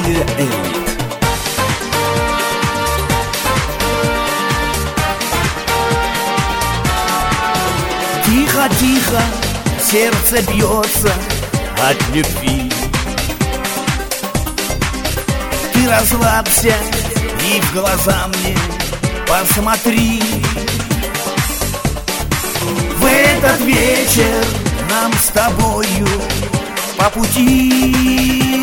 Радио Элит. Тихо-тихо сердце бьется от любви. Ты расслабься и в глаза мне посмотри. В этот вечер нам с тобою по пути.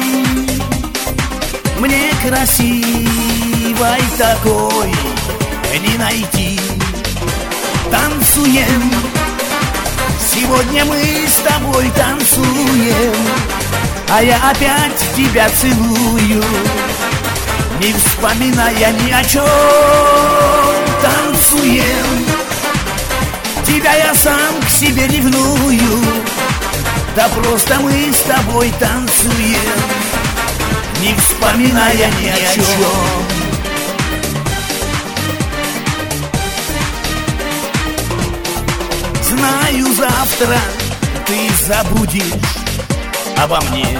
Мне красивой такой не найти. Танцуем, сегодня мы с тобой танцуем, а я опять тебя целую, не вспоминая ни о чем. Танцуем, тебя я сам к себе ревную, да просто мы с тобой танцуем, не вспоминая ни о чем. Знаю, завтра ты забудешь обо мне,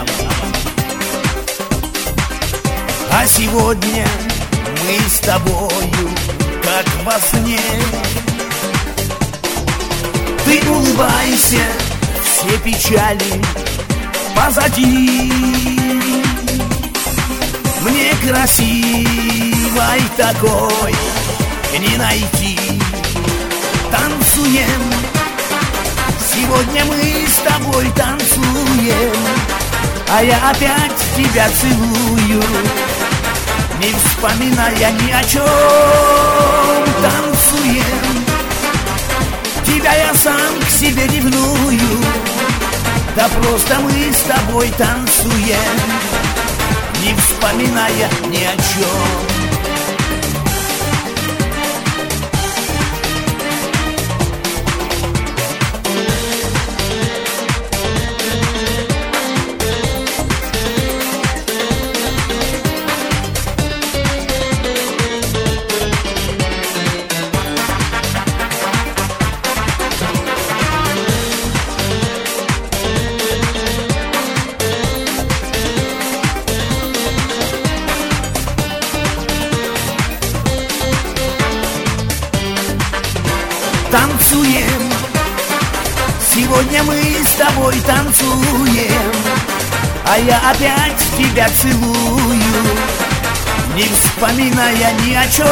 а сегодня мы с тобою как во сне. Ты улыбайся, все печали позади. Мне красивой такой не найти. Танцуем, сегодня мы с тобой танцуем, а я опять тебя целую, не вспоминая ни о чем. Танцуем, тебя я сам к себе ревную, да просто мы с тобой танцуем, не вспоминая ни о чем. Танцуем, сегодня мы с тобой танцуем, а я опять тебя целую, не вспоминая ни о чем.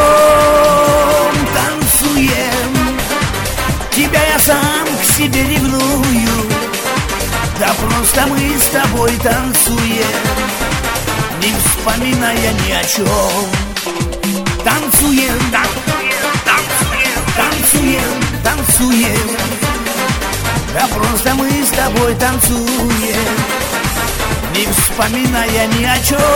Танцуем, тебя я сам к себе ревную, да просто мы с тобой танцуем, не вспоминая ни о чем. Танцуем, танцуем, танцуем, да просто мы с тобой танцуем, не вспоминая ни о чем.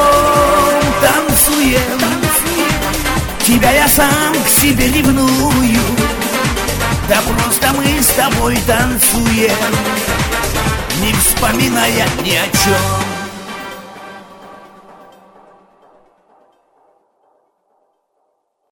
Танцуем, тебя я сам к себе ревную, да просто мы с тобой танцуем, не вспоминая ни о чем.